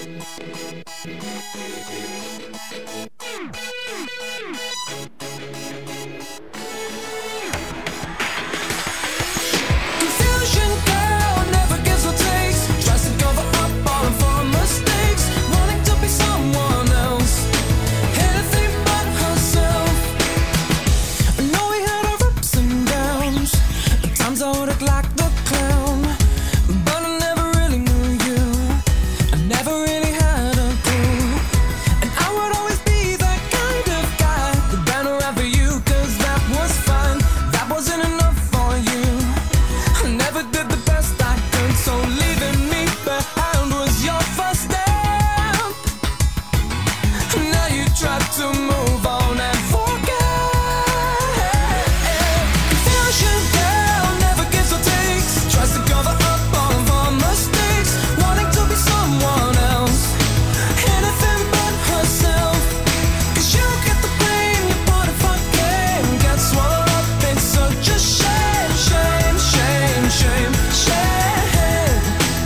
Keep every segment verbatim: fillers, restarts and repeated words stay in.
Confusion girl never gives or takes, tries to cover up all of her mistakes, wanting to be someone else, anything but herself. I know we had our ups and downs, at times I would act like the clown, but I never really knew you, I never really had a clue. And I would always be that kind of guy that ran around for you, cause that was fine, that wasn't enough for you. I never did the best I could, so leaving me behind was your first step. Now you try to move on and forget. Confusion girl never gives or takes, tries to cover up all of her mistakes, wanting to be someone else, anything but herself. Cause you get the blame, you part of her game, get swallowed up in such a shame, shame, shame, shame, shame.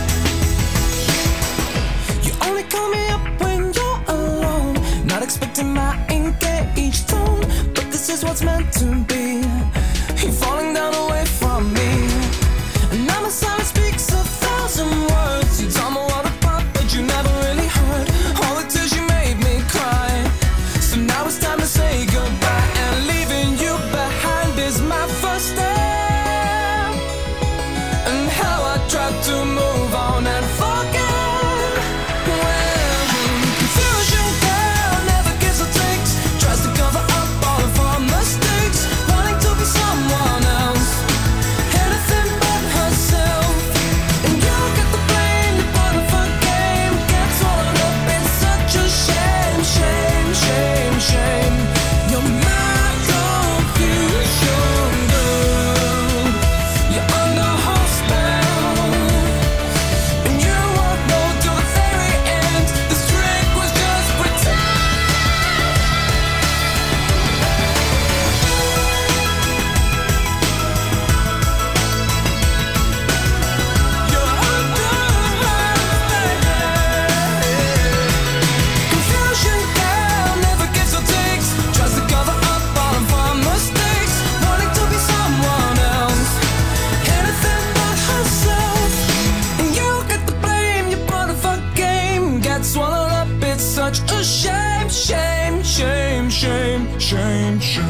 You only call me up when you're alone, not expecting my engaged tone, but this is what's meant to be. You're falling down away from me, and now my silence speaks a thousand words. You told me what apart, but you never really heard all the tears you made me cry. So now it's time to say goodbye, and leaving you behind is my first step. And how I tried to move on and forget. Well, confusion girl never gives or takes, tries to cover up all of her mistakes, wanting to be someone else, anything but herself. And you get the blame, you part of her game, get swallowed up in such a shame, shame, shame, shame. You're my confusion girl, you're under her spell, and you won't know till the very end. This trick was just pretend. You're under her spell. Confusion girl never gives or takes, tries to cover up all of her mistakes, wanting to be someone else, anything but herself. And you get the blame, you're part of her game, get swallowed up, it's such a shame, shame, shame, shame, shame, shame.